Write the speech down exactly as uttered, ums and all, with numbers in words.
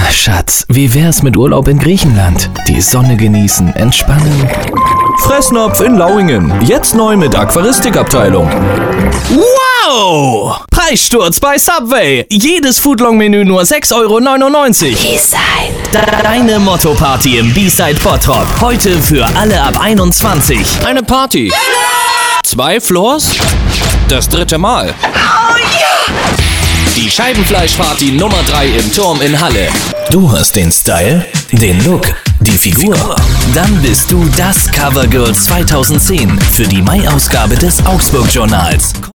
Schatz, wie wär's mit Urlaub in Griechenland? Die Sonne genießen, entspannen. Fressnapf in Lauingen. Jetzt neu mit Aquaristikabteilung. Wow! Preissturz bei Subway. Jedes Foodlong-Menü nur sechs Euro neunundneunzig. B-Side. Deine Motto-Party im B-Side Bottrop. Heute für alle ab einundzwanzig. Eine Party. Zwei Floors? Das dritte Mal. Oh ja! Die Scheibenfleischparty Nummer drei im Turm in Halle. Du hast den Style, den Look, die Figur. Dann bist du das Covergirl zweitausendzehn für die Mai-Ausgabe des Augsburg-Journals.